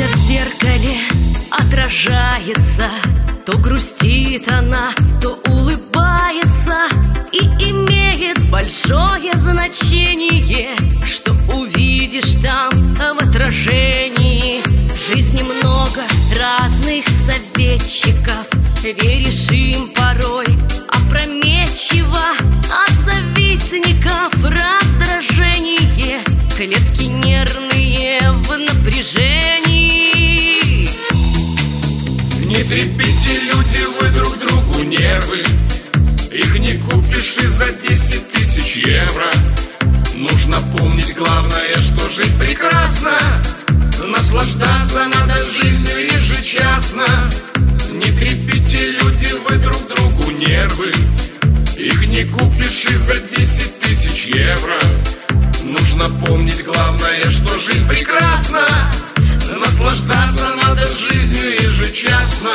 Вся в зеркале отражается, то грустит она, то улыбается. И имеет большое значение, что увидишь там в отражении. В жизни много разных советчиков, веришь им порой опрометчиво. От завистников раздражение, клетки нервные в напряжении. Не трепите, люди, вы друг другу нервы. Их не купишь и за 10 тысяч евро. Нужно помнить главное, что жизнь прекрасна. Наслаждаться надо жизнью ежечасно. Не трепите, люди, вы друг другу нервы. Их не купишь и за 10 тысяч евро. Нужно помнить главное, что жизнь прекрасна. Наслаждаться надо жизнью ежечасно.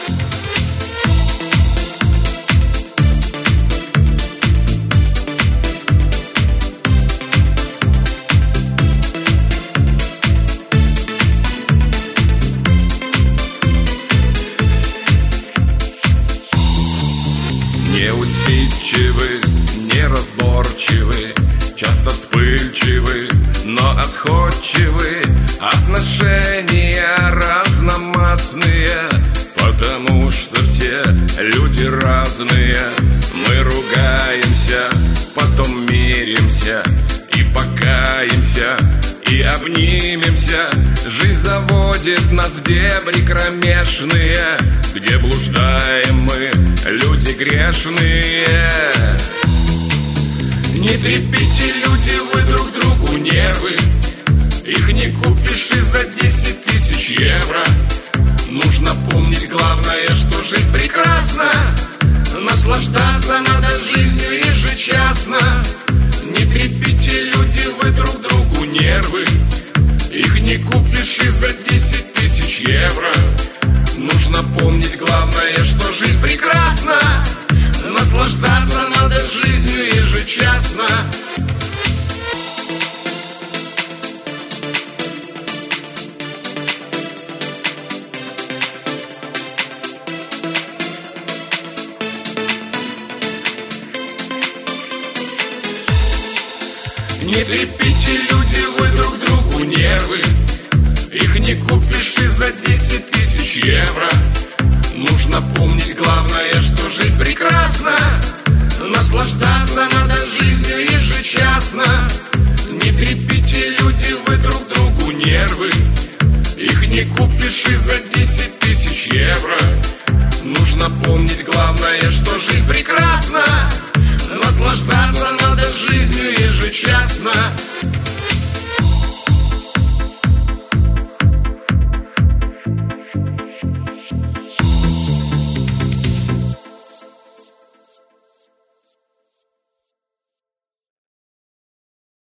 Неусидчивы, неразборчивы, часто вспыльчивы, но отходчивы. Отношения разномастные, потому что все люди разные. Мы ругаемся, потом миримся и покаемся, и обнимемся. Жизнь заводит нас в дебри кромешные, где блуждаем мы, люди грешные. Не трепите, люди, вы друг другу нервы. Их не купишь и за 10 тысяч евро. Нужно помнить главное, что жизнь прекрасна. Наслаждаться надо жизнью ежечасно. Не трепите, люди, вы друг другу нервы. Их не купишь и за 10 тысяч евро. Нужно помнить главное, что жизнь прекрасна. Наслаждаться надо жизнью ежечасно. Не трепите, люди, вы друг другу нервы. Их не купишь и за 10 тысяч евро. Нужно помнить главное, что жизнь прекрасна. Наслаждаться надо жизнью ежечасно. Не трепите, люди, вы друг другу нервы. Их не купишь и за 10 тысяч евро. Нужно помнить главное, что жизнь прекрасна. Наслаждаться надо жизнью ежечасно.